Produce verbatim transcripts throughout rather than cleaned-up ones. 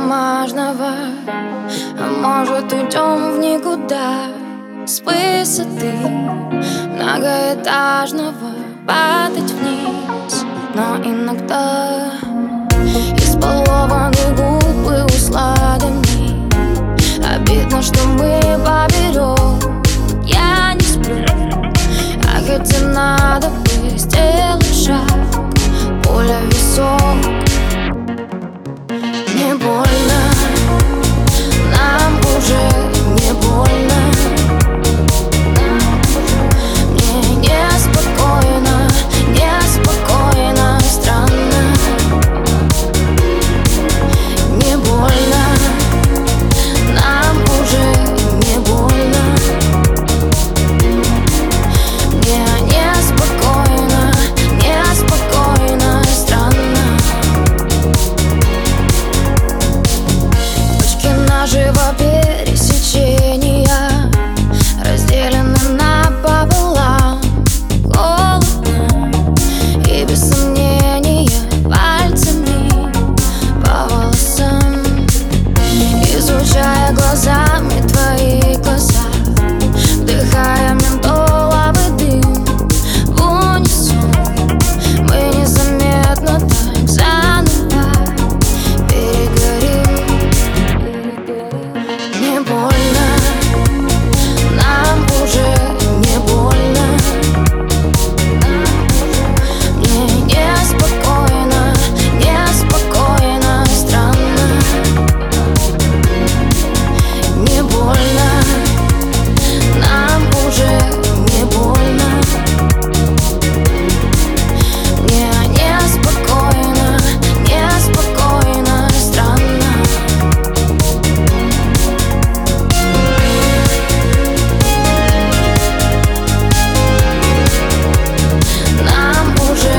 бумажного. А может, уйдем в никуда с высоты многоэтажного, падать вниз. Но иногда избалованные губы усладами. Обидно, что мы поперек. Я не сплю, а хотя надо бы сделать шаг. Поле висок. Не больно, нам уже не больно. Мне неспокойно, неспокойно, странно. Не больно, нам уже не больно. Мне неспокойно, неспокойно, странно. Точки нашего пересечения разделены напополам. Холодно и без сомнения пальцами по волосам, изучая глазами твои глаза, вдыхая ментоловый дым в унисон. Мы незаметно так заново перегорим. Не больно, нам уже не больно. Мне неспокойно, неспокойно, странно. Не больно, нам уже не больно. Мне неспокойно, неспокойно, странно. Нам уже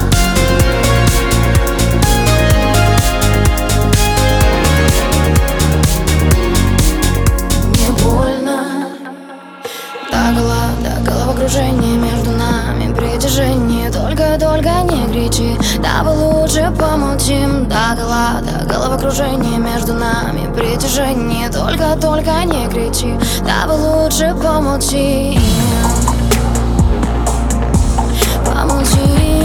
не больно. До гола, до головокружения между нами притяжение. Только-только не кричи, давай лучше помолчим. До гола, до головокружения между нами притяжение. Только-только не кричи, давай лучше помолчи. Помолчи.